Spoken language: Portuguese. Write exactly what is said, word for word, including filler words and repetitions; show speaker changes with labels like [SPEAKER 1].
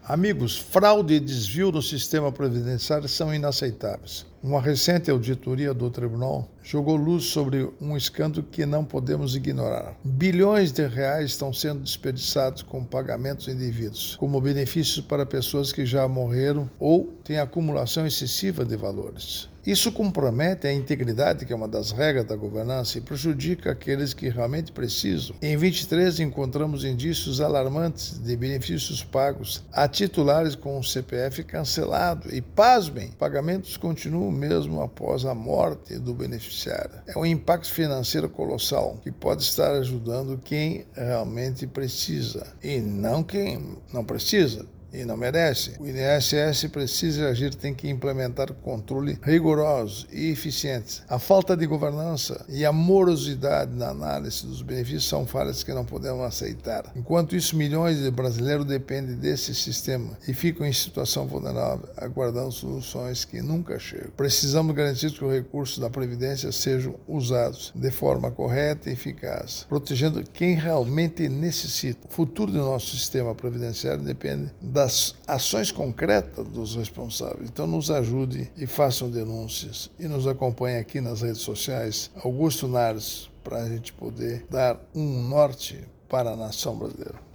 [SPEAKER 1] Amigos, fraude e desvio no sistema previdenciário são inaceitáveis. Uma recente auditoria do tribunal jogou luz sobre um escândalo que não podemos ignorar. Bilhões de reais estão sendo desperdiçados com pagamentos indevidos, como benefícios para pessoas que já morreram ou têm acumulação excessiva de valores. Isso compromete a integridade, que é uma das regras da governança, e prejudica aqueles que realmente precisam. Em vinte e três, encontramos indícios alarmantes de benefícios pagos a titulares com o C P F cancelado. E, pasmem, pagamentos continuam mesmo após a morte do beneficiário. É um impacto financeiro colossal que pode estar ajudando quem realmente precisa e não quem não precisa e não merece. O I N S S precisa agir, tem que implementar controle rigorosos e eficientes. A falta de governança e a morosidade na análise dos benefícios são falhas que não podemos aceitar. Enquanto isso, milhões de brasileiros dependem desse sistema e ficam em situação vulnerável, aguardando soluções que nunca chegam. Precisamos garantir que os recursos da Previdência sejam usados de forma correta e eficaz, protegendo quem realmente necessita. O futuro do nosso sistema previdenciário depende das ações concretas dos responsáveis. Então nos ajude e façam denúncias e nos acompanhe aqui nas redes sociais, Augusto Nares, para a gente poder dar um norte para a nação brasileira.